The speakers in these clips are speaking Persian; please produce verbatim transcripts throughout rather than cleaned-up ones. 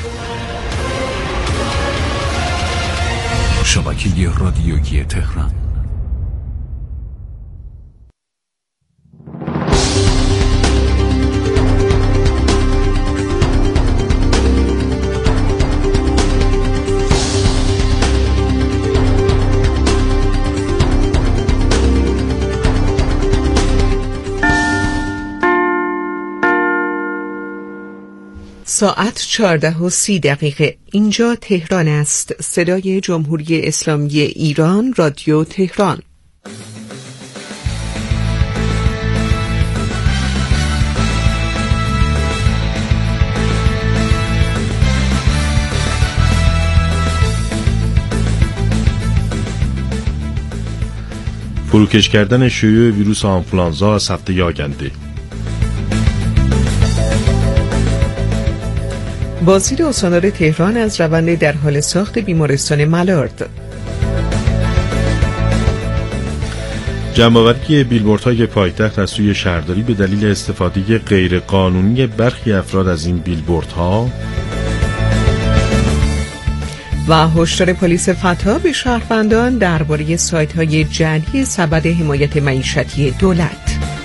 شبکه رادیویی تهران. ساعت چهارده و سی دقیقه. اینجا تهران است. صدای جمهوری اسلامی ایران، رادیو تهران. فروکش کردن شیوع ویروس آنفولانزا از هفته آینده. وزیر استاندار تهران از روند در حال ساخت بیمارستان ملارد. جمع‌آوری بیلبوردهای پایتخت از سوی شهرداری به دلیل استفاده غیرقانونی برخی افراد از این بیلبوردها و هشدار پلیس فتا به شهروندان درباره سایت‌های جعلی سبد حمایت معیشتی دولت.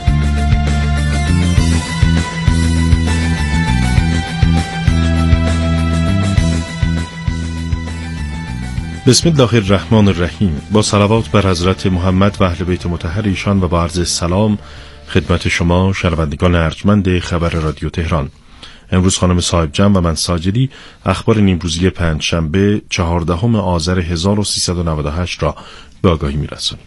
بسم الله الرحمن الرحیم. با صلوات بر حضرت محمد و اهل بیت مطهر ایشان و با عرض سلام خدمت شما شنوندگان ارجمند خبر رادیو تهران. امروز خانم صاحب جمع و من ساجدی اخبار نیمروزی پنجشنبه چهاردهم آذر هزار و سیصد و نود و هشت را به آگاهی می‌رسانیم.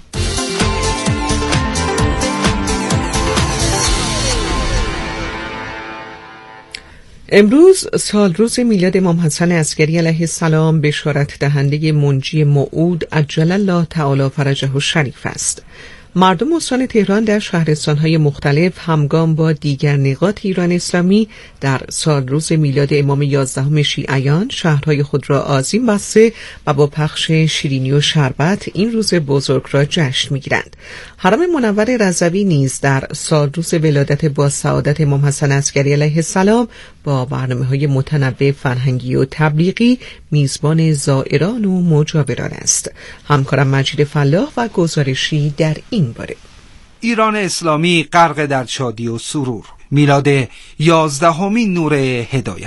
امروز سال روز میلاد امام حسن عسکری علیه السلام بشارت دهنده منجی موعود عجل الله تعالی فرجه الشریف است. مردم استان تهران در شهرستان‌های مختلف همگام با دیگر نقاط ایران اسلامی در سال روز میلاد امام یازدهم شیعیان شهرهای خود را آذین بسته و با پخش شیرینی و شربت این روز بزرگ را جشن می‌گیرند. حرم منور رضوی نیز در سال روز ولادت با سعادت امام حسن عسکری علیه السلام با برنامه‌های متنوع فرهنگی و تبلیغی میزبان زائران و مجاوران است. همکارم مجید فلاح و گزارشی در این باره. ایران اسلامی غرق در شادی و سرور. میلاد یازدهمین نور هدایت.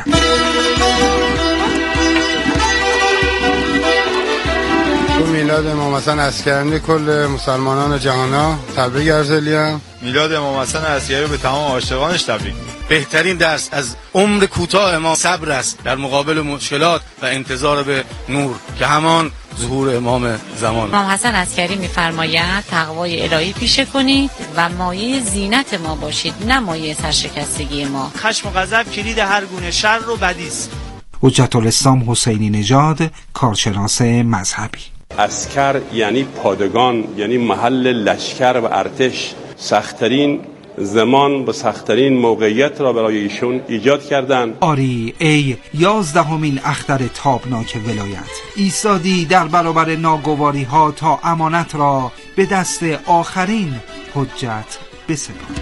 میلاد امام حسن عسکری کل مسلمانان جهانا تبریک عرض الیم. میلاد امام حسن عسکری به تمام عاشقانش تبریک. بهترین درس از عمر کوتاه ما صبر است در مقابل مشکلات و انتظار به نور که همان ظهور امام زمان. امام حسن عسکری می‌فرماید تقوای الهی پیشه کنید و مایه زینت ما باشید، نه مایه سرشکستگی ما. خشم و غضب کلید هر گونه شر و بدی است. حجت الاسلام حسینی نژاد، کارشناس مذهبی. عسکر یعنی پادگان، یعنی محل لشکر و ارتش. سخت‌ترین زمان با سخت‌ترین موقعیت را برای ایشون ایجاد کردند. آری ای یازدهمین اختر تابناک ولایت، ایستادی در برابر ناگواری ها تا امانت را به دست آخرین حجت بسپاری.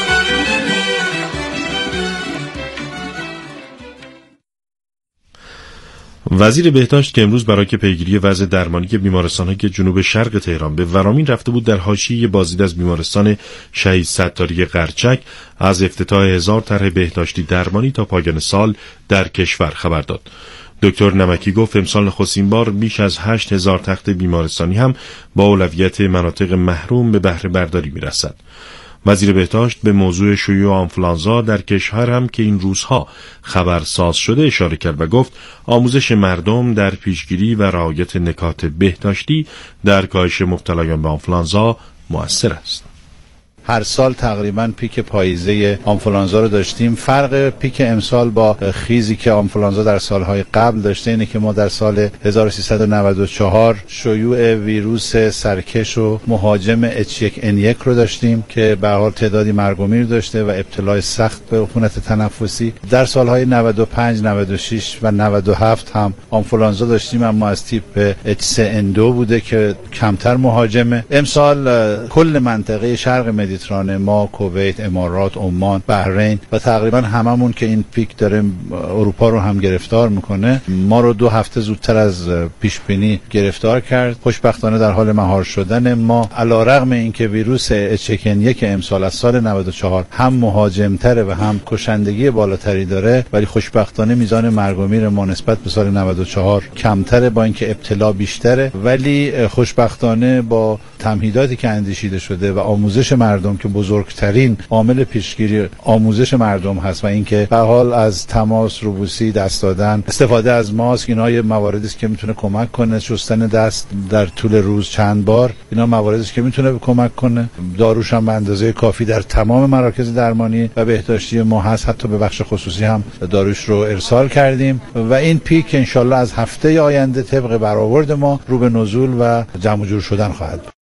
وزیر بهداشت که امروز برای پیگیری وضع درمانی بیمارستان‌های جنوب شرق تهران به ورامین رفته بود، در حاشیه بازدید از بیمارستان شهید ستاری قرچک از افتتاح هزار طرح بهداشتی درمانی تا پایان سال در کشور خبر داد. دکتر نمکی گفت امسال نخستین بار بیش از هشت هزار تخت بیمارستانی هم با اولویت مناطق محروم به بهره برداری می‌رسد. وزیر بهداشت به موضوع شیوع آنفولانزا در کشور هم که این روزها خبرساز شده اشاره کرد و گفت آموزش مردم در پیشگیری و رعایت نکات بهداشتی در کاهش مبتلایان به آنفولانزا مؤثر است. هر سال تقریبا پیک پاییزه آنفولانزا رو داشتیم. فرق پیک امسال با خیزی که آنفولانزا در سالهای قبل داشته اینه که ما در سال هزار و سیصد و نود و چهار شیوع ویروس سرکش و مهاجم اچ یک ان یک رو داشتیم که به هر حال تعدادی مرگ و میر داشته و ابتلای سخت به عفونت تنفسی. در سالهای نود و پنج، نود و شش و نود و هفت هم آنفولانزا داشتیم، اما از تیپ اچ سه ان دو بوده که کمتر مهاجمه. امسال کل منطقه شرق مدیترانه مدیترانه، ما، کویت، امارات، عمان، بحرین و تقریبا هممون که این پیک داره اروپا رو هم گرفتار میکنه، ما رو دو هفته زودتر از پیش بینی گرفتار کرد. خوشبختانه در حال مهار شدن ما، علیرغم اینکه ویروس اچ یک ان یک امسال از سال نود و چهار هم مهاجمتره و هم کشندگی بالاتری داره، ولی خوشبختانه میزان مرگ و میر ما نسبت به سال نود و چهار کمتره، با اینکه ابتلا بیشتره. ولی خوشبختانه با تمهیداتی که اندیشیده شده و آموزش مردم که بزرگترین عامل پیشگیری آموزش مردم هست و اینکه به حال از تماس، روبوسی، دست دادن، استفاده از ماسک، اینا یه مواردی است که میتونه کمک کنه. شستن دست در طول روز چند بار، اینا مواردی است که میتونه کمک کنه. داروش هم به اندازه کافی در تمام مراکز درمانی و بهداشتی ما هست، حتی به بخش خصوصی هم داروش رو ارسال کردیم و این پیک انشالله از هفته آینده طبق برآورد ما رو به نزول و جمع جور شدن خواهد بود.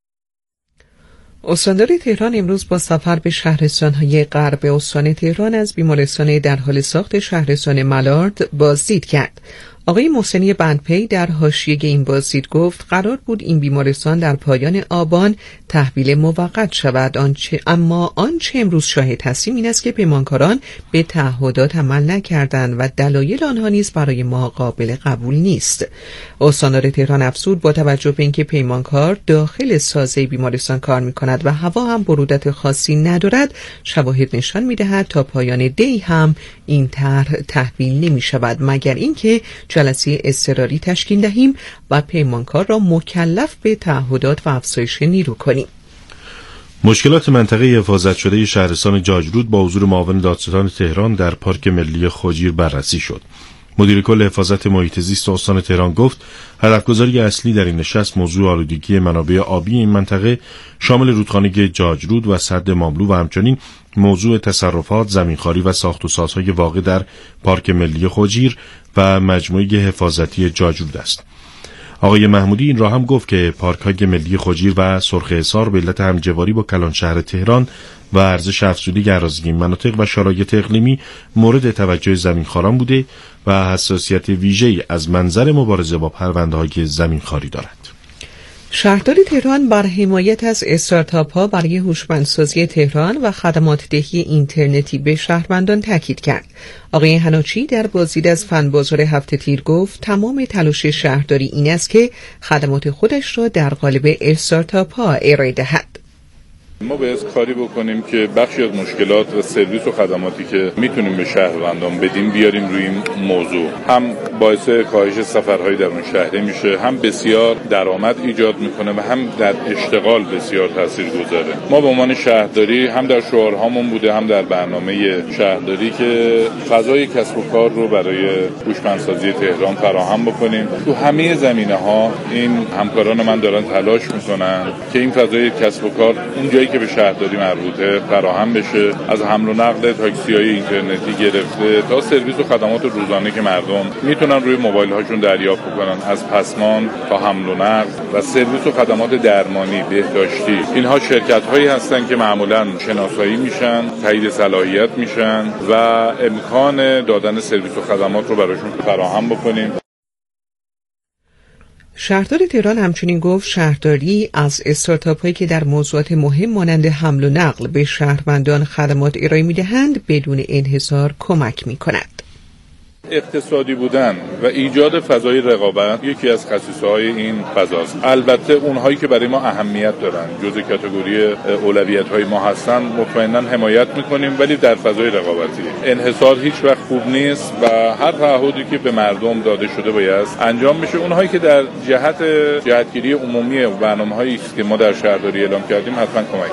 استاندار تهران امروز با سفر به شهرستان‌های غرب استان تهران از بیمارستان در حال ساخت شهرستان ملارد بازدید کرد. آقای محسنی بندپی در حاشیه این بازدید گفت قرار بود این بیمارستان در پایان آبان تحویل موقت شود، آنچه اما آنچه امروز شاهد هستیم این است که پیمانکاران به تعهدات عمل نکردند و دلایل آنها نیز برای ما قابل قبول نیست. استاندار تهران افزود با توجه به اینکه پیمانکار داخل سازه بیمارستان کار می‌کند و هوا هم برودت خاصی ندارد، شواهد نشان می‌دهد تا پایان دی هم این طرح تحویل نمی‌شود مگر اینکه جلسه اضطراری تشکیل دهیم و پیمانکار را مکلف به تعهدات و افزایش نیرو کنیم. مشکلات منطقه حفاظت شده شهرستان جاجرود با حضور معاون دادستان تهران در پارک ملی خجیر بررسی شد. مدیر کل حفاظت محیط زیست استان تهران گفت هدفگذاری اصلی در این نشست موضوع آلودگی منابع آبی این منطقه شامل رودخانه جاجرود و سد ماملو و همچنین موضوع تصرفات، زمینخواری و ساخت و سازهای واقع در پارک ملی خجیر و مجموعه حفاظتی جاجرود است. آقای محمودی این را هم گفت که پارک‌های ملی خجیر و سرخ حصار به علت همجواری با کلان شهر تهران و ارزش افزوده اراضی مناطق و شرایط اقلیمی مورد توجه زمینخواران بوده و حساسیت ویژه‌ای از منظر مبارزه با پرونده‌های زمینخواری دارد. شهردار تهران بر حمایت از استارتاپ‌ها برای هوشمندسازی تهران و خدمات دهی اینترنتی به شهروندان تاکید کرد. آقای حناچی در بازدید از فن بازار هفته تیر گفت تمام تلاش شهرداری این است که خدمات خودش را در قالب استارتاپ‌ها ارائه دهد. ما باید کاری بکنیم که بخشی از مشکلات و سرویس و خدماتی که میتونیم به شهروندان بدیم بیاریم روی این موضوع. هم باعث کاهش سفرهای در اون شهری میشه، هم بسیار درآمد ایجاد میکنه و هم در اشتغال بسیار تاثیرگذاره. ما به عنوان شهرداری هم در شعارهامون بوده هم در برنامه شهرداری که فضای کسب و کار رو برای هوشمندسازی تهران فراهم بکنیم. تو همه زمینه‌ها این همکاران من دارن تلاش میکنن که این فضای کسب و کار اونجایی که به شهرداری مربوطه فراهم بشه، از حمل و نقل تاکسی‌های اینترنتی گرفته تا سرویس و خدمات روزانه که مردم میتونن روی موبایل هاشون دریافت کنن، از پسمان تا حمل و نقل و سرویس و خدمات درمانی، بهداشتی. اینها شرکت‌هایی هستن که معمولاً شناسایی میشن، تایید صلاحیت میشن و امکان دادن سرویس و خدمات رو براشون فراهم بکنیم. شهردار تهران همچنین گفت شهرداری از استارتاپ هایی که در موضوعات مهم مانند حمل و نقل به شهروندان خدمات ارائه می‌دهند بدون انحصار کمک می‌کند. اقتصادی بودن و ایجاد فضای رقابت یکی از خصیصه‌های این فضاست. البته اونهایی که برای ما اهمیت دارن جزء کاتگوری اولویت‌های ما هستن مطمئناً حمایت می‌کنیم، ولی در فضای رقابتی. انحصار هیچ وقت خوب نیست و هر تعهدی که به مردم داده شده باید انجام بشه. اونهایی که در جهت جهتگیری عمومی و برنامه‌هایی که ما در شهرداری اعلام کردیم حتما کمک.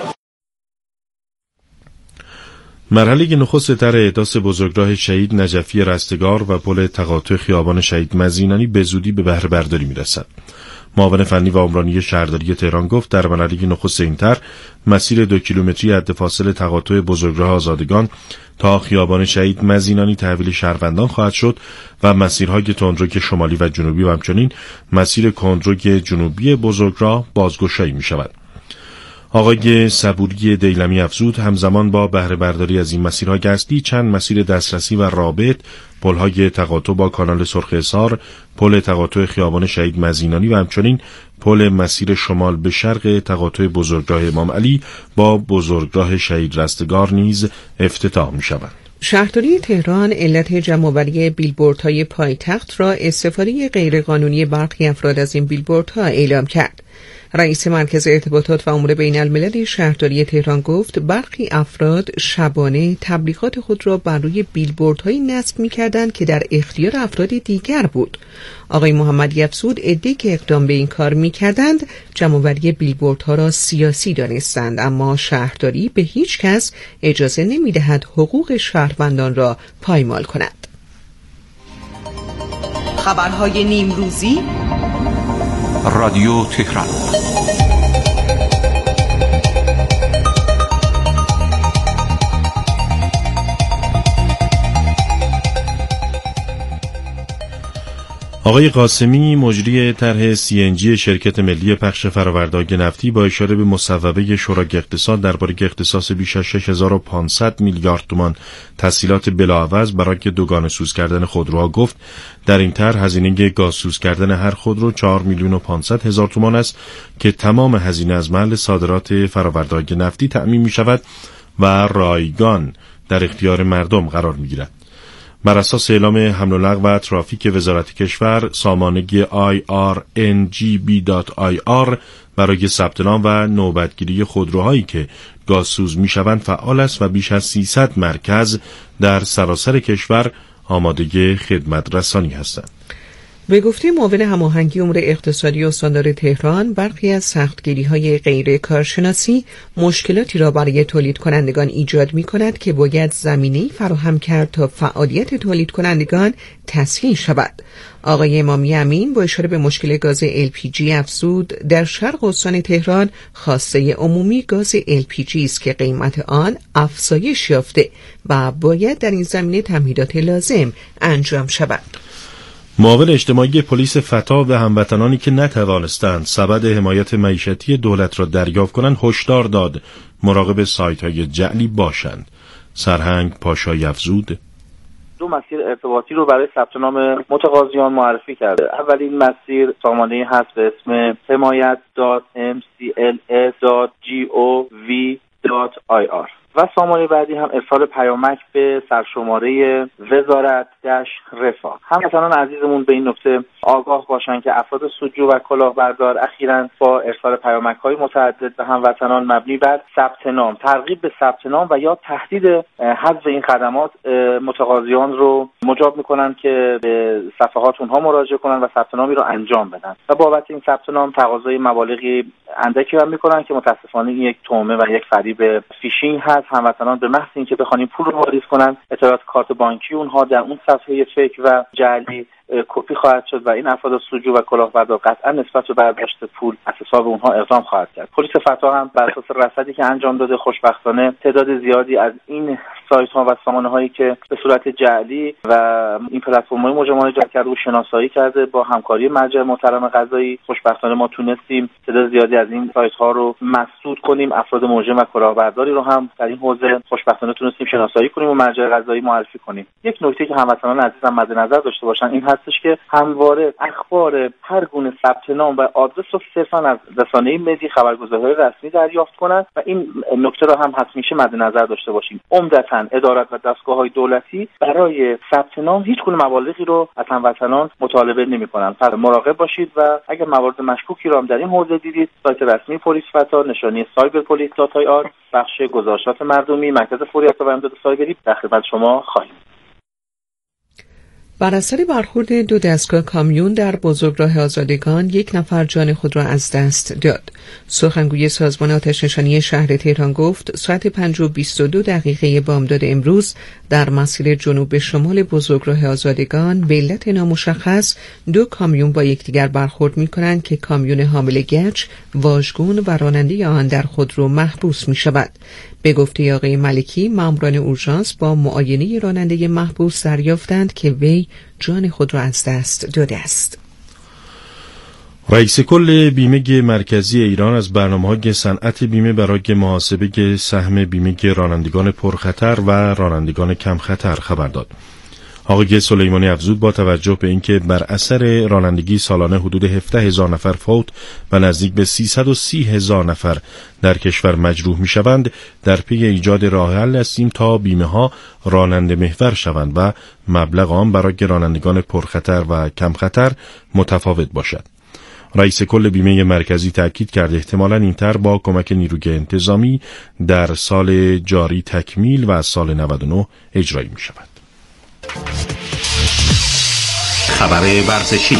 مرحله نخست طرح احداث بزرگراه شهید نجفی رستگار و پل تقاطع خیابان شهید مزینانی به زودی به بهره برداری می‌رسد. معاون فنی و عمرانی شهرداری تهران گفت در مرحله نخست این طرح مسیر دو کیلومتری حد فاصل تقاطع بزرگراه آزادگان تا خیابان شهید مزینانی تحویل شهروندان خواهد شد و مسیرهای تندروی شمالی و جنوبی و همچنین مسیر کندروی جنوبی بزرگراه بازگشایی می‌شود. آقای صبوری دیلمی افزود همزمان با بهره برداری از این مسیرها گستی چند مسیر دسترسی و رابط، پل‌های تقاطع با کانال سرخ حصار، پل تقاطع خیابان شهید مزینانی و همچنین پل مسیر شمال به شرق تقاطع بزرگراه امام علی با بزرگراه شهید رستگار نیز افتتاح می‌شوند. شهرداری تهران علت جمع‌آوری بیلبوردهای پایتخت را استفاده غیرقانونی برخی افراد از این بیلبوردها اعلام کرد. رئیس مرکز ارتباطات و امور بین الملل شهرداری تهران گفت برخی افراد شبانه تبلیغات خود را بر روی بیلبوردهایی نصب می‌کردند که در اختیار افراد دیگر بود. آقای محمدی افزود عده‌ای که اقدام به این کار می‌کردند جمع‌آوری بیلبوردها را سیاسی دانستند، اما شهرداری به هیچ کس اجازه نمی‌دهد حقوق شهروندان را پایمال کند. خبرهای نیمروزی رادیو تهران. آقای قاسمی مجری طرح سی ان جی شرکت ملی پخش فرآورده‌های نفتی با اشاره به مصوبه شورای اقتصاد درباره اختصاص بیش از شش هزار و پانصد میلیارد تومان تسهیلات بلاعوض برای دوگانه سوز کردن خودروها گفت در این طرح هزینه گازسوز کردن هر خودرو چهار میلیون و پانصد هزار تومان است که تمام هزینه از محل صادرات فرآورده‌های نفتی تأمین می‌شود و رایگان در اختیار مردم قرار می‌گیرد. بر اساس اعلام حمل و نقل و ترافیک وزارت کشور، سامانه آی آر ان جی بی دات آی آر برای ثبت نام و نوبتگیری خودروهایی که گازسوز می‌شوند فعال است و بیش از سیصد مرکز در سراسر کشور آماده خدمت رسانی هستند. به گفته معاون هماهنگی امور اقتصادی استاندار تهران، برخی از سختگیری‌های غیر کارشناسی مشکلاتی را برای تولید کنندگان ایجاد می‌کند که باید زمینه‌ای فراهم کرد تا فعالیت تولید کنندگان تسهیل شود. آقای امامی امین با اشاره به مشکل گاز ال پی جی افزود در شرق استان تهران خواسته عمومی گاز ال پی جی است که قیمت آن افزایش یافته و باید در این زمینه تمهیدات لازم انجام شود. معاون اجتماعی پلیس فتا و هموطنانی که نتوانستند سبد حمایت معیشتی دولت را دریافت کنند هشدار داد مراقب سایت‌های جعلی باشند. سرهنگ پاشای افزود دو مسیر ارتباطی رو برای ثبت نام متقاضیان معرفی کرده. اولین مسیر سامانه‌ای هست به اسم حمایت دات ام سی ال اس دات جی او وی دات آی آر و سامانه بعدی هم ارسال پیامک به سرشماره وزارت دش رفاه. هموطنان عزیزمون به این نکته آگاه باشن که افراد سودجو و کلاهبردار اخیراً با ارسال پیامک‌های متعدد به هموطنان مبنی بر ثبت نام، ترغیب به ثبت نام و یا تهدید حذف این خدمات متقاضیان رو مجاب میکنن که به صفحات اونها مراجعه کنن و ثبت نامی رو انجام بدن و بابت این ثبت نام تقاضای مبالغی اندکی هم میکنن که متاسفانه این یک تومه و یک فریب فیشینگ هست. هموطنان به محض اینکه بخوان پول رو واریز کنن اطلاعات کارت بانکی اونها در اون صفحه فیک و جعلی کپی خواهد شد و این افراد سودجو و کلاهبردار قطعا نسبت به برداشت پول از حساب اونها اقدام خواهد کرد. پلیس فتا هم بر اساس رصدی که انجام داده خوشبختانه تعداد زیادی از این سایت ها و سامانه هایی که به صورت جعلی و این پلتفرم های مجرمانه ایجاد کرده و شناسایی کرده با همکاری مرجع محترم قضایی خوشبختانه ما تونستیم تعداد زیادی از این سایت ها رو مسدود کنیم. افراد مجرم و کلاهبرداری رو هم در این حوزه خوشبختانه تونستیم شناسایی کنیم و مرجع قضایی معرفی کنیم. یک نکته که هموطنان عزیزم مد نظر داشته باشن این هستش که همواره اخبار هر گونه ثبت نام و آدرس رو صرفاً از رسانه‌های ملی خبرگزاری‌های رسمی دریافت کنند و این نکته را هم همیشه مد نظر داشته باشیم. عمدتاً ادارات و دستگاه‌های دولتی برای ثبت نام هیچ گونه مبالغی رو از هموطنان مطالبه نمی‌کنند. پس مراقب باشید و اگر موارد مشکوکی رو هم در این حوزه دیدید سایت رسمی پلیس فتا نشانی سایبر پلیس دات آی آر بخش گزارشات مردمی مرکز فوریت و امداد سایبری در خدمت شما خواهیم. بر اثر برخورد دو دستگاه کامیون در بزرگراه آزادگان یک نفر جان خود را از دست داد. سخنگوی سازمان آتش‌نشانی شهر تهران گفت ساعت پنج و بیست و دو دقیقه بامداد امروز در مسیر جنوب شمال بزرگراه آزادگان به علت نامشخص دو کامیون با یکدیگر برخورد می‌کنند که کامیون حامل گچ، واژگون و راننده آن در خودرو محبوس می‌شود. به گفته آقای ملکی ماموران اورژانس با معاینه راننده محبوس دریافتند که وی جان خود را از دست داده است. رئیس کل بیمه مرکزی ایران از برنامه‌های صنعت بیمه برای محاسبه سهم بیمه رانندگان پرخطر و رانندگان کم خطر خبر داد. آقای سلیمانی افزود با توجه به اینکه بر اثر رانندگی سالانه حدود هفده هزار نفر فوت و نزدیک به سیصد و سی هزار نفر در کشور مجروح می‌شوند، در پی ایجاد راه حل هستیم تا بیمه‌ها راننده محور شوند و مبلغ آن برای رانندگان پرخطر و کم خطر متفاوت باشد. رئیس کل بیمه مرکزی تأکید کرد احتمالاً این طرح با کمک نیروی انتظامی در سال جاری تکمیل و از سال نود و نه اجرایی می‌شود. خبر ورزشی.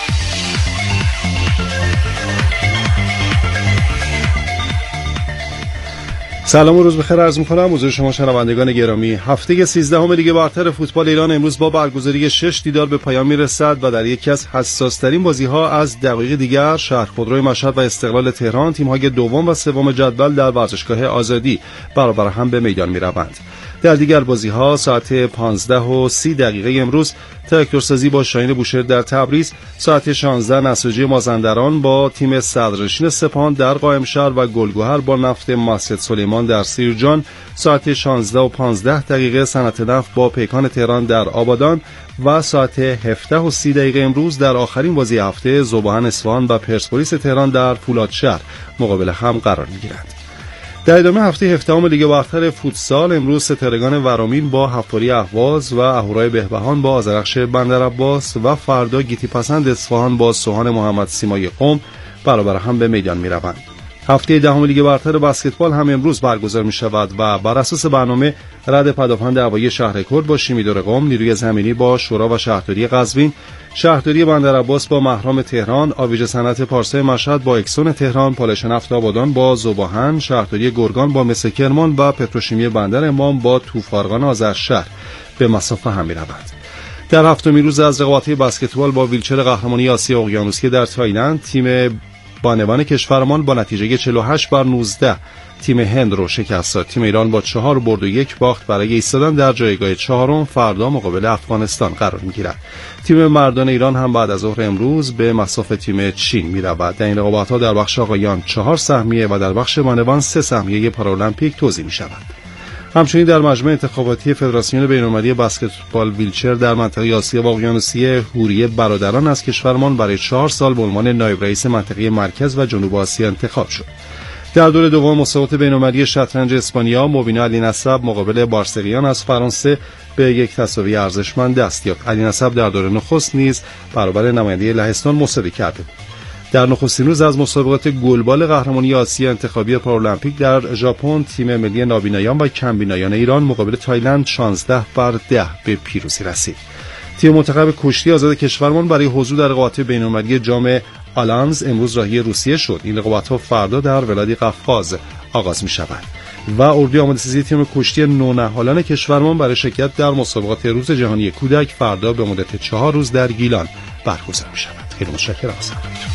سلام و روز بخیر عرض می‌کنم حضور شما شنوندگان گرامی. هفته سیزدهم لیگ برتر فوتبال ایران امروز با برگزاری شش دیدار به پایان می‌رسد و در یکی از حساس‌ترین بازی‌ها از دقایق دیگر شهرخودروی مشهد و استقلال تهران، تیم‌های دوم و سوم جدول در ورزشگاه آزادی برابر هم به میدان می‌روند. در دیگر بازی‌ها ساعت پانزده و سی دقیقه امروز تراکتورسازی با شاهین بوشهر در تبریز، ساعت شانزده نساجی مازندران با تیم صدرنشین سپاهان در قائمشهر و گلگهر با نفت مسجد سلیمان در سیرجان، ساعت شانزده و پانزده دقیقه صنعت نفت با پیکان تهران در آبادان و ساعت هفده و سی دقیقه امروز در آخرین بازی هفته ذوب‌آهن اصفهان و پرسپولیس تهران در فولادشهر مقابل هم قرار می‌گیرند. در ادامه هفته هفدهم لیگ برتر فوتسال امروز ستارگان ورامین با حفاری اهواز و اهورای بهبهان با آذرخش بندرعباس و فردا گیتی پسند اصفهان با سوهان محمد سیمای قم برابر هم به میدان می‌روند. هفته دهم لیگ برتر بسکتبال هم امروز برگزار می‌شود و بر اساس برنامه رد پدافند هوایی شهر کرد با شیمیدور قم، نیروی زمینی با شورا و شهرداری قزوین، شهرداری بندرعباس با مهرام تهران، آویژه صنعت پارسای مشهد با اکسون تهران، پالش نفت آبادان با ذوب‌آهن، شهرداری گرگان با مس کرمان و پتروشیمی بندر امام با توفارگان آذرشهر به مسافه هم می‌روند. در هفتمین روز از رقابت‌های بسکتبال با ویلچر قهرمانی آسیا اقیانوسیه در تایلند، تیم بانوان کشورمان با نتیجه چهل و هشت بر نوزده تیم هند رو شکست داد. تیم ایران با چهار برد و یک باخت برای ایستادن در جایگاه چهارم فردا مقابل افغانستان قرار می‌گیرد. تیم مردان ایران هم بعد از ظهر امروز به مصاف تیم چین می‌رود. در این رقابت‌ها در بخش آقایان چهار سهمیه و در بخش بانوان سه سهمیه پارالمپیک توزیع می‌شود. همچنین در مجمع انتخاباتی فدراسیون بین‌المللی بسکتبال ویلچر در منطقه آسیا و اقیانوسیه، حوریه برادران از کشورمان برای چهار سال به عنوان نایب رئیس منطقه مرکز و جنوب آسیا انتخاب شد. در دور دوم مسابقات بین‌المللی شطرنج اسپانیا، موبینا علی نسب مقابل بارسقیان از فرانسه به یک تساوی ارزشمند دست یافت. علی نسب در دور نخست نیز برابر نماینده لهستان مساوی کرده. در نخستین روز از مسابقات گلبال قهرمانی آسیا انتخابی پارالمپیک در ژاپن، تیم ملی نابینایان و کمبینایان ایران مقابل تایلند شانزده بر ده به پیروزی رسید. تیم منتخب کشتی آزاد کشورمان برای حضور در رقابت بین‌المللی جام آلانز امروز راهی روسیه شد. این رقابت‌ها فردا در ولادی قفقاز آغاز می‌شود و اردوی آماده‌سازی تیم کشتی نونهالان کشورمان برای شرکت در مسابقات روز جهانی کودک فردا به مدت چهار روز در گیلان برگزار می‌شود. خیلی متشکرم از همراهیتون.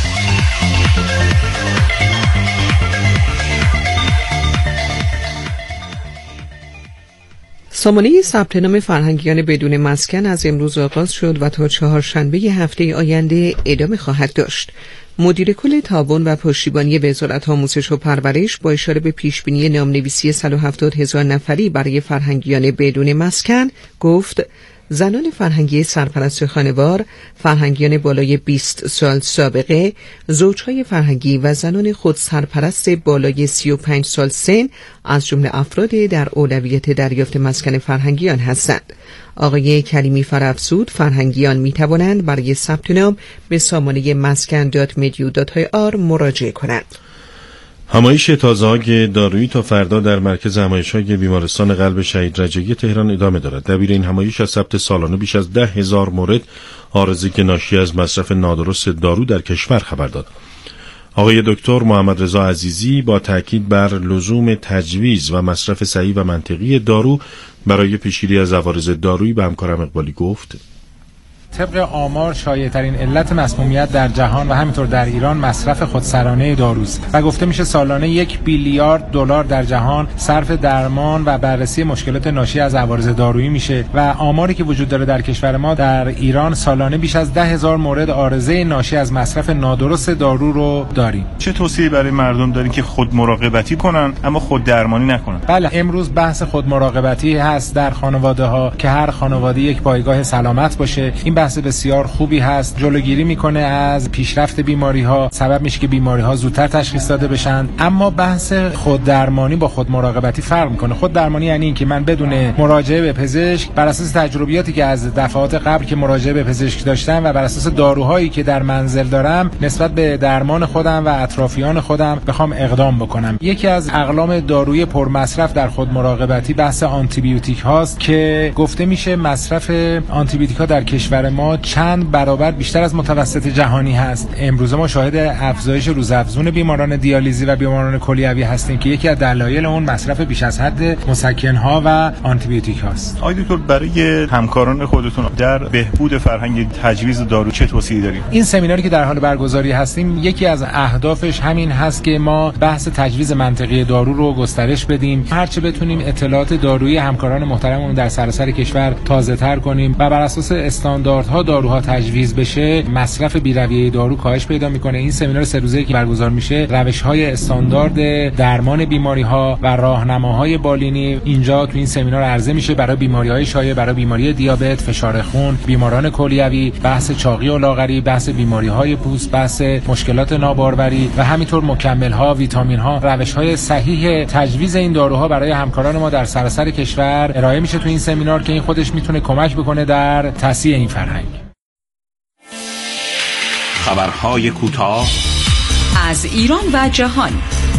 سامانه ثبت نام فرهنگیان بدون مسکن از امروز آغاز شد و تا چهارشنبه هفته آینده ادامه خواهد داشت. مدیر کل تعاون و پشتیبانی وزارت آموزش و پرورش با اشاره به پیشبینی نامنویسی صد و هفتاد هزار نفری برای فرهنگیان بدون مسکن گفت زنان فرهنگی سرپرست خانوار، فرهنگیان بالای بیست سال سابقه، زوجهای فرهنگی و زنان خود سرپرست بالای سی و پنج سال سن از جمله افراد در اولویت دریافت مسکن فرهنگیان هستند. آقای کریمی فرافزود فرهنگیان می توانند برای ثبت نام به سامانه مسکن دات مدیو دات آی آر مراجعه کنند. همایش تازه‌های دارویی تا فردا در مرکز همایش‌های بیمارستان قلب شهید رجایی تهران ادامه دارد. دبیر این همایش از ثبت سالانه بیش از ده هزار مورد عارضه که ناشی از مصرف نادرست دارو در کشور خبر داد. آقای دکتر محمد رضا عزیزی با تاکید بر لزوم تجویز و مصرف صحیح و منطقی دارو برای پیشگیری از عوارض دارویی به همکارم اقبالی گفت: طبق آمار شایع‌ترین علت مسمومیت در جهان و همینطور در ایران مصرف خودسرانه داروست و گفته میشه سالانه یک بیلیارد دلار در جهان صرف درمان و بررسی مشکلات ناشی از عوارض دارویی میشه و آماری که وجود داره در کشور ما در ایران سالانه بیش از ده هزار مورد عارضه ناشی از مصرف نادرست دارو رو داریم. چه توصیه‌ای برای مردم دارین که خود مراقبتی کنن اما خود درمانی نکنن؟ بله، امروز بحث خود مراقبتی هست در خانواده ها که هر خانواده یک پایگاه سلامت باشه. این بحث بسیار خوبی هست، جلوگیری میکنه از پیشرفت بیماری ها، سبب میشه که بیماری ها زودتر تشخیص داده بشن. اما بحث خود درمانی با خود مراقبتی فرق میکنه. خود درمانی یعنی این که من بدون مراجعه به پزشک بر اساس تجربیاتی که از دفعات قبل که مراجعه به پزشک داشتم و بر اساس داروهایی که در منزل دارم نسبت به درمان خودم و اطرافیان خودم بخوام اقدام بکنم. یکی از اقلام دارویی پرمصرف در خود مراقبتی بحث آنتی بیوتیک هاست که گفته میشه مصرف آنتی بیوتیک ها در کشور ما چند برابر بیشتر از متوسط جهانی هست. امروز ما شاهد افزایش روزافزون بیماران دیالیزی و بیماران کلیوی هستیم که یکی از دلایل اون مصرف بیش از حد مسکن ها و آنتی بیوتیک هاست. آقای دکتر، برای همکاران خودتون در بهبود فرهنگ تجویز دارو چه توصیه‌ای دارید؟ این سمیناری که در حال برگزاری هستیم یکی از اهدافش همین هست که ما بحث تجویز منطقی دارو رو گسترش بدیم، هرچه بتونیم اطلاعات دارویی همکاران محترممون در سراسر کشور تازه‌تر کنیم و بر اساس استانداردها داروها تجویز بشه، مصرف بی‌رویه دارو کاهش پیدا میکنه. این سمینار سه روزه‌ای که برگزار میشه روش‌های استاندارد درمان بیماری‌ها و راهنماهای بالینی اینجا تو این سمینار عرضه میشه برای بیماری‌های شایع، برای بیماری دیابت، فشار خون، بیماران کلیوی، بحث چاقی و لاغری، بحث بیماری‌های پوست، بحث مشکلات ناباروری و همینطور مکمل‌ها، ویتامین‌ها، روش‌های صحیح تجویز این داروها برای همکاران ما در سراسر کشور ارائه میشه تو این سمینار که این خودش میتونه کمک بکنه در تصحیح این فرهنگ. خبرهای کوتاه از ایران و جهان.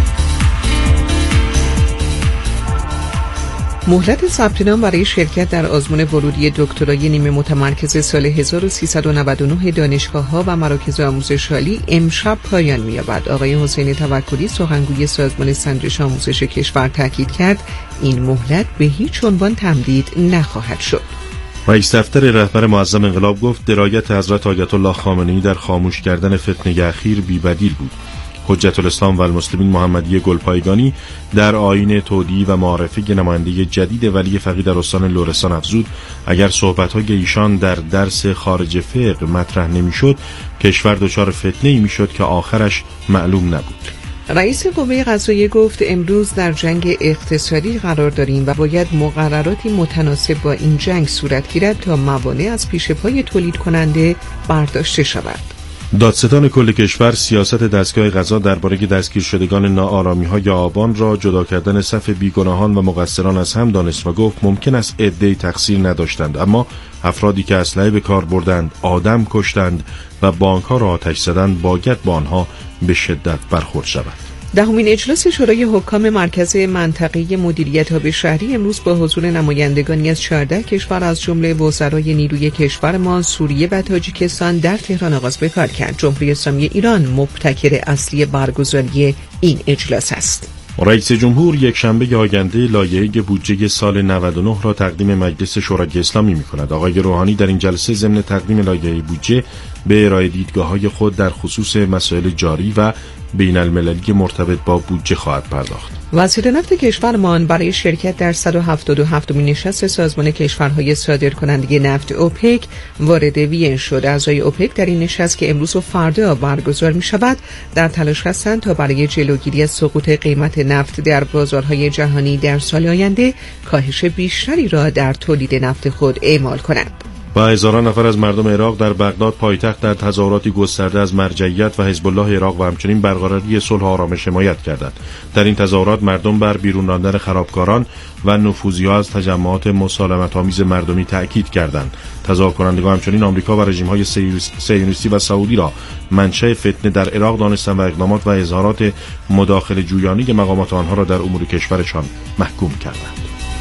مهلت ثبت نام برای شرکت در آزمون ورودی دکترای نیمه متمرکز سال هزار و سیصد و نود و نه دانشگاه‌ها و مراکز آموزش عالی امشب پایان می‌یابد. آقای حسین توکلی سخنگوی سازمان سنجش آموزش کشور تاکید کرد این مهلت به هیچ عنوان تمدید نخواهد شد. رئیس دفتر رهبر معظم انقلاب گفت درایت حضرت آیت الله خامنه‌ای در خاموش کردن فتنه اخیر بی‌بدیل بود. حجت الاسلام و المسلمین محمدی گلپایگانی در آیین تودیع و معرفی نماینده جدید ولی فقیه در استان لرستان افزود اگر صحبت‌های ایشان در درس خارج فقه مطرح نمی‌شد کشور دچار فتنه‌ای می‌شد که آخرش معلوم نبود. رئیس قوه قضاییه گفت امروز در جنگ اقتصادی قرار داریم و باید مقرراتی متناسب با این جنگ صورت گیرد تا موانع از پیش پای تولید کننده برداشته شود. دادستان کل کشور سیاست دستگاه قضا درباره دستگیر شدگان ناآرامی‌های آبان را جدا کردن صف بیگناهان و مقصران از هم دانست و گفت ممکن است عده‌ای تقصیر نداشتند اما افرادی که اسلحه به کار بردند، آدم کشتند و بانک‌ها را آتش زدند باید با آنها به شدت برخورد شود. دهمین اجلاس شورای حکام مرکز منطقه مدیریت آب شهری امروز با حضور نمایندگانی از چهارده کشور از جمله وزرای نیروی کشور ما، سوریه و تاجیکستان در تهران آغاز به کار کرد. جمهوری اسلامی ایران مبتکر اصلی برگزاری این اجلاس است. رئیس جمهور یک شنبه آینده لایحه بودجه سال نود و نه را تقدیم مجلس شورای اسلامی می‌کند. آقای روحانی در این جلسه ضمن تقدیم لایحه بودجه به ارائه دیدگاه‌های خود در خصوص مسائل جاری و بین المللی مرتبط با بودجه خواهد پرداخت. وزیر نفت کشورمان برای شرکت در صد و هفتاد و هفتمین نشست سازمان کشورهای صادرکننده نفت اوپک وارد وین شد. اعضای اوپک در این نشست که امروز و فردا برگزار می شود در تلاش هستند تا برای جلوگیری از سقوط قیمت نفت در بازارهای جهانی در سال آینده کاهش بیشتری را در تولید نفت خود اعمال کنند. و هزاران نفر از مردم عراق در بغداد پایتخت در تظاهراتی گسترده از مرجعیت و حزب الله عراق و همچنین برقراری صلح و آرامش حمایت کردند. در این تظاهرات مردم بر بیرون راندن خرابکاران و نفوذی‌ها از تجمعات مسالمت‌آمیز مردمی تأکید کردند. تظاهر کنندگان همچنین آمریکا و رژیم‌های صهیونیستی و سعودی را منشأ فتنه در عراق دانستند و اقدامات و اظهارات مداخله جویانه مقامات آنها را در امور کشورشان محکوم کردند.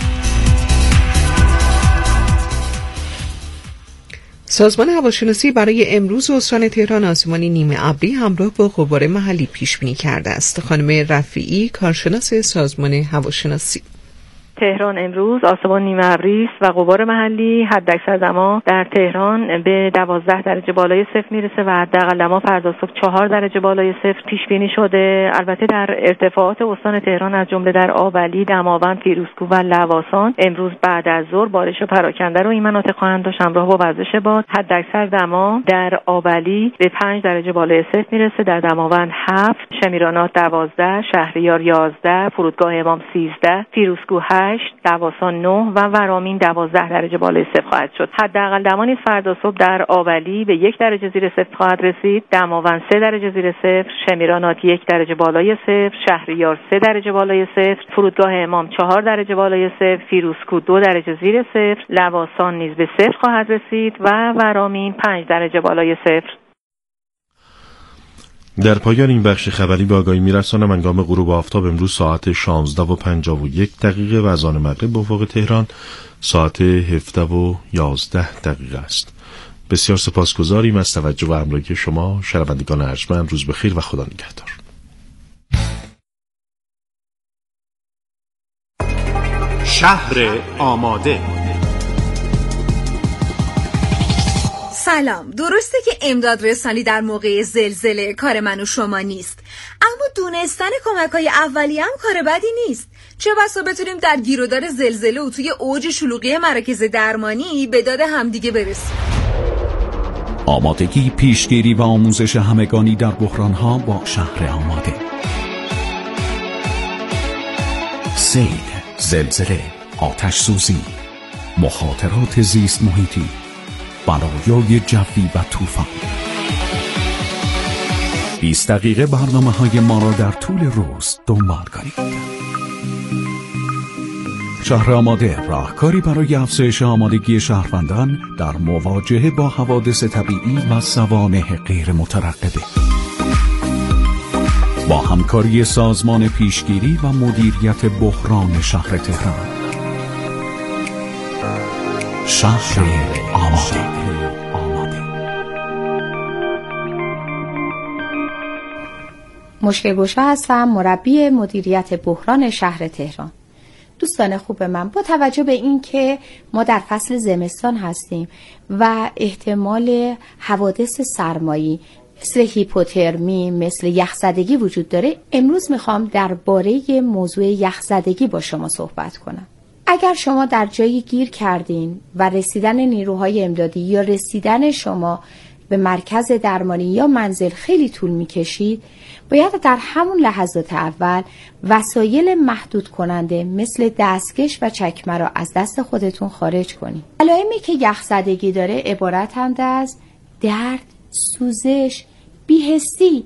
سازمان هواشناسی برای امروز استان تهران آسمانی نیمه ابری همراه با غبار محلی پیش بینی کرده است. خانم رفیعی کارشناس سازمان هواشناسی: تهران امروز آسمان نیمه ابری است و غبار محلی. حداکثر دما در تهران به دوازده درجه بالای صفر میرسه و حداقل دما فردا صبح چهار درجه بالای صفر پیش بینی شده. البته در ارتفاعات استان تهران از جمله در آولی، دماوند، فیروزکوه و لواسان امروز بعد از ظهر بارش پراکنده رو این مناطق خواهند داشت همراه با وزش باد. حداکثر دما در آولی به پنج درجه بالای صفر میرسه، در دماوند هفت، شمیرانات دوازده، شهریار یازده، فرودگاه امام سیزده، فیروزکوه هشت، لواسان نه و ورامین دوازده درجه بالای صفر خواهد شد. حداقل دما نیز فردا صبح در آولی به یک درجه زیر صفر خواهد رسید، دماوند سه درجه زیر صفر، شمیرانات یک درجه بالای صفر، شهریار سه درجه بالای صفر، فرودگاه امام چهار درجه بالای صفر، فیروزکوه دو درجه زیر صفر، لواسان نیز به صفر خواهد رسید و ورامین پنج درجه بالای صفر. در پایان این بخش خبری به آگاهی می‌رسانم هنگام غروب آفتاب امروز ساعت شانزده و پنجاه و یک دقیقه و از آن مغرب به افق تهران ساعت هفده و یازده دقیقه است. بسیار سپاسگزاریم از توجه و همراهی شما شنوندگان ارجمند. روز بخیر و خدا نگهدار. شهر آماده. سلام. درسته که امداد رسانی در موقع زلزله کار من و شما نیست، اما دونستن کمک‌های اولیه هم کار بدی نیست. چه بسا بتونیم در گیرودار زلزله و توی اوج شلوغی مراکز درمانی به داد همدیگه برسیم. آمادگی، پیشگیری و آموزش همگانی در بحران‌ها با شهر آماده. سیل، زلزله، آتش سوزی، مخاطرات زیست محیطی، بلایای جوی و طوفان. بیست دقیقه برنامه‌های ما را در طول روز دنبال کنید. شهر آماده، راهکاری برای افزایش آمادگی شهروندان در مواجهه با حوادث طبیعی و سوانح غیر مترقبه. با همکاری سازمان پیشگیری و مدیریت بحران شهر تهران. شهر آماده. مشکل گشا هستم، مربی مدیریت بحران شهر تهران. دوستان خوب من، با توجه به این که ما در فصل زمستان هستیم و احتمال حوادث سرمایی مثل هیپوترمی، مثل یخزدگی وجود داره، امروز میخوام درباره موضوع یخزدگی با شما صحبت کنم. اگر شما در جایی گیر کردین و رسیدن نیروهای امدادی یا رسیدن شما به مرکز درمانی یا منزل خیلی طول میکشید، باید در همون لحظات اول وسایل محدود کننده مثل دستکش و چکمه را از دست خودتون خارج کنید. علائمی که یخزدگی داره عبارتند از درد، سوزش، بی‌حسی.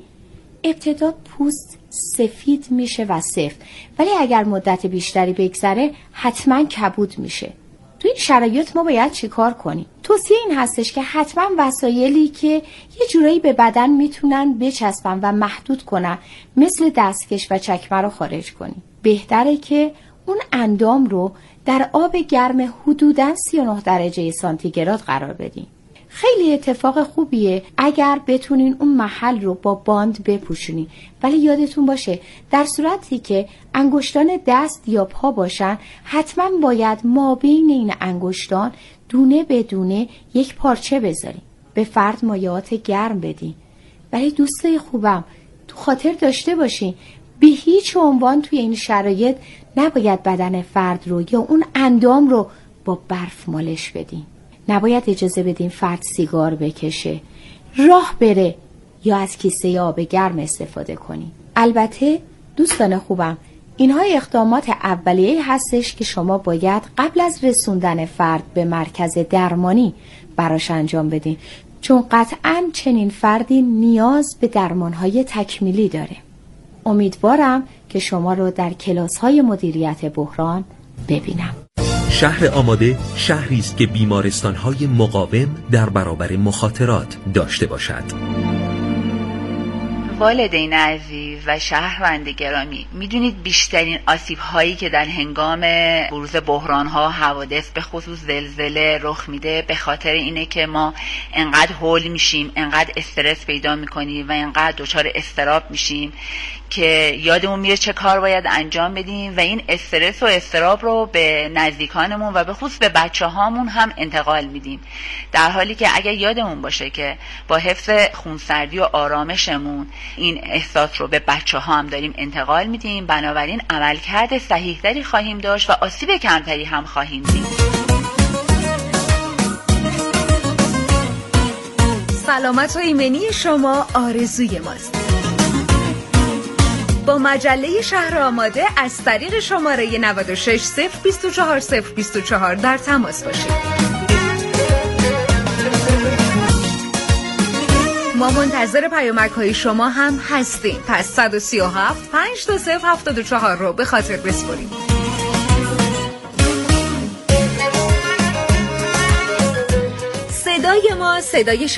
ابتدا پوست سفید میشه و سفت، ولی اگر مدت بیشتری بگذره حتما کبود میشه. تو این شرایط ما باید چی کار کنیم؟ توصیه این هستش که حتما وسایلی که یه جورایی به بدن میتونن بچسبن و محدود کنن مثل دستکش و چکمه رو خارج کنیم. بهتره که اون اندام رو در آب گرم حدوداً سی و نه درجه سانتیگراد قرار بدیم. خیلی اتفاق خوبیه اگر بتونین اون محل رو با باند بپوشونین، ولی یادتون باشه در صورتی که انگشتان دست یا پا باشن حتما باید مابین این انگشتان دونه به دونه یک پارچه بذارین. به فرد مایعات گرم بدین، ولی دوستای خوبم تو خاطر داشته باشین به هیچ عنوان توی این شرایط نباید بدن فرد رو یا اون اندام رو با برف مالش بدین. نباید اجازه بدین فرد سیگار بکشه، راه بره یا از کیسه آب گرم استفاده کنی. البته دوستان خوبم، اینها اقدامات اولیه هستش که شما باید قبل از رسوندن فرد به مرکز درمانی براش انجام بدین، چون قطعاً چنین فردی نیاز به درمانهای تکمیلی داره. امیدوارم که شما رو در کلاس‌های مدیریت بحران ببینم. شهر آماده شهری است که بیمارستان‌های مقاوم در برابر مخاطرات داشته باشد. والدین عزیز و شهروند گرامی، میدونید بیشترین آسیب هایی که در هنگام بروز بحران ها، حوادث به خصوص زلزله رخ میده به خاطر اینه که ما انقدر هول میشیم، انقدر استرس پیدا میکنیم و انقدر دچار اضطراب میشیم که یادمون میره چه کار باید انجام بدیم و این استرس و اضطراب رو به نزدیکانمون و به خصوص به بچه هامون هم انتقال میدیم، در حالی که اگر یادمون باشه که با حفظ خونسردی و آرامشمون این احساس رو به بچه ها هم داریم انتقال میدیم، بنابراین عملکرد صحیح‌تری خواهیم داشت و آسیب کمتری هم خواهیم دید. سلامت و ایمنی شما آرزوی ماست. با مجله شهر آماده از طریق شماره نود و شش صفر بیست و چهار صفر بیست و چهار در تماس باشید. ما منتظر پیامک های شما هم هستیم. پس صد و سی و هفت پنج دو صفر هفتاد و چهار رو به خاطر بسپارید. صدای ما صدای